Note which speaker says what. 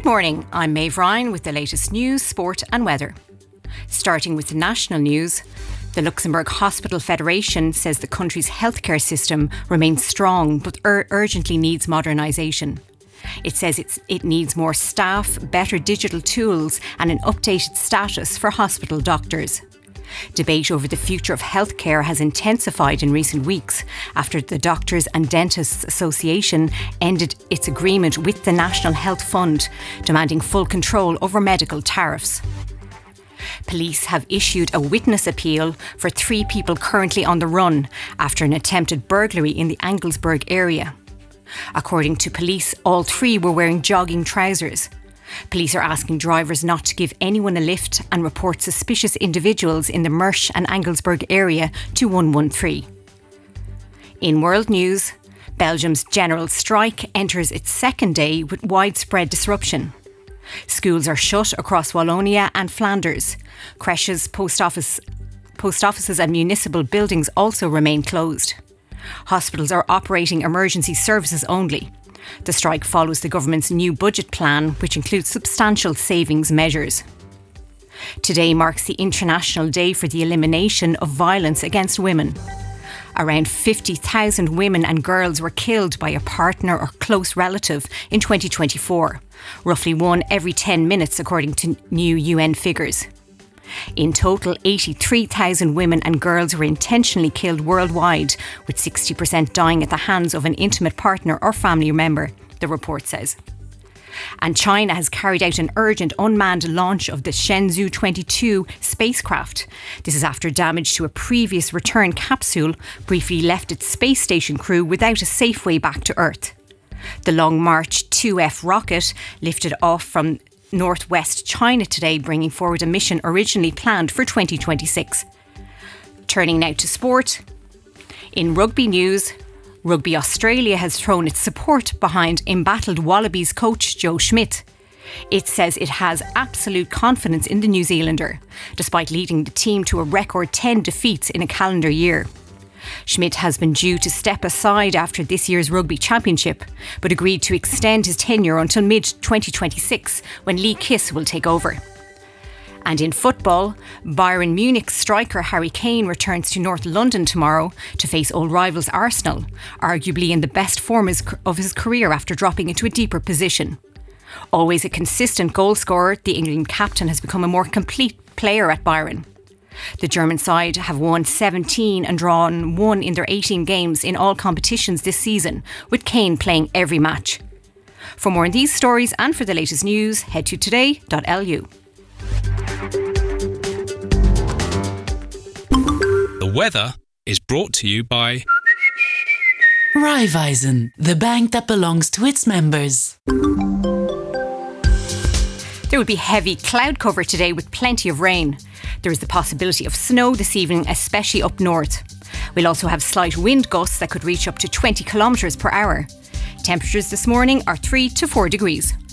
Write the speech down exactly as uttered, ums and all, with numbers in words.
Speaker 1: morning, I'm Maeve Ryan with the latest news, sport and weather. Starting with the national news, the Luxembourg Hospital Federation says the country's healthcare system remains strong but ur- urgently needs modernisation. It says it's, it needs more staff, better digital tools and an updated status for hospital doctors. Debate over the future of healthcare has intensified in recent weeks after the Doctors and Dentists Association ended its agreement with the National Health Fund, demanding full control over medical tariffs. Police have issued a witness appeal for three people currently on the run after an attempted burglary in the Anglesburg area. According to police, all three were wearing jogging trousers. Police are asking drivers not to give anyone a lift and report suspicious individuals in the Mersch and Anglesburg area to one one three. In world news, Belgium's general strike enters its second day with widespread disruption. Schools are shut across Wallonia and Flanders. Creches, post office, post offices and municipal buildings also remain closed. Hospitals are operating emergency services only. The strike follows the government's new budget plan, which includes substantial savings measures. Today marks the International Day for the Elimination of Violence Against Women. Around fifty thousand women and girls were killed by a partner or close relative in twenty twenty-four, roughly one every ten minutes according to new U N figures. In total, eighty-three thousand women and girls were intentionally killed worldwide, with sixty percent dying at the hands of an intimate partner or family member, the report says. And China has carried out an urgent unmanned launch of the Shenzhou twenty-two spacecraft. This is after damage to a previous return capsule briefly left its space station crew without a safe way back to Earth. The Long March two F rocket lifted off from northwest China today, bringing forward a mission originally planned for twenty twenty-six. Turning now to sport. In rugby news, Rugby Australia has thrown its support behind embattled Wallabies coach Joe Schmidt. It says it has absolute confidence in the New Zealander, despite leading the team to a record ten defeats in a calendar year. Schmidt has been due to step aside after this year's Rugby Championship, but agreed to extend his tenure until mid twenty twenty-six, when Lee Kiss will take over. And in football, Bayern Munich striker Harry Kane returns to North London tomorrow to face old rivals Arsenal, arguably in the best form of his career after dropping into a deeper position. Always a consistent goal scorer, the England captain has become a more complete player at Bayern. The German side have won seventeen and drawn one in their eighteen games in all competitions this season, with Kane playing every match. For more on these stories and for the latest news, head to today dot L U.
Speaker 2: The weather is brought to you by
Speaker 3: Raiffeisen, the bank that belongs to its members.
Speaker 1: There will be heavy cloud cover today with plenty of rain. There is the possibility of snow this evening, especially up north. We'll also have slight wind gusts that could reach up to twenty kilometres per hour. Temperatures this morning are three to four degrees.